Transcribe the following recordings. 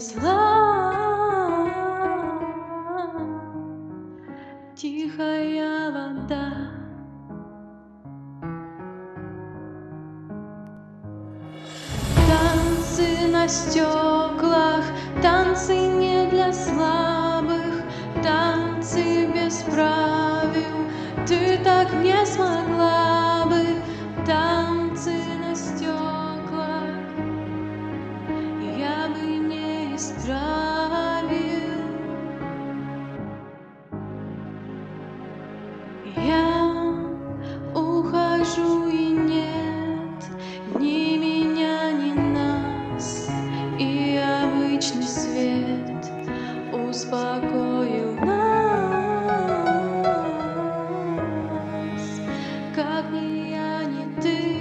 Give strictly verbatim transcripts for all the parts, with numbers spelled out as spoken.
зла. Тихая вода. Танцы на стеклах, танцы не для слабых, танцы без правил, ты так не смогла бы. Танцы на стеклах я бы не исправил. Я ухожу, и нет ни меня, ни нас, и обычный свет успокоил нас. Как ни я, ни ты.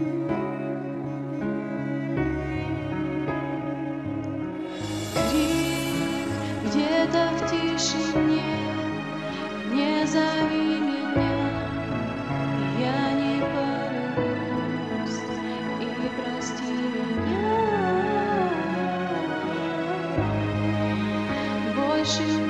Крик где-то в тишине, не зови меня, я не порвусь, и прости меня. Больше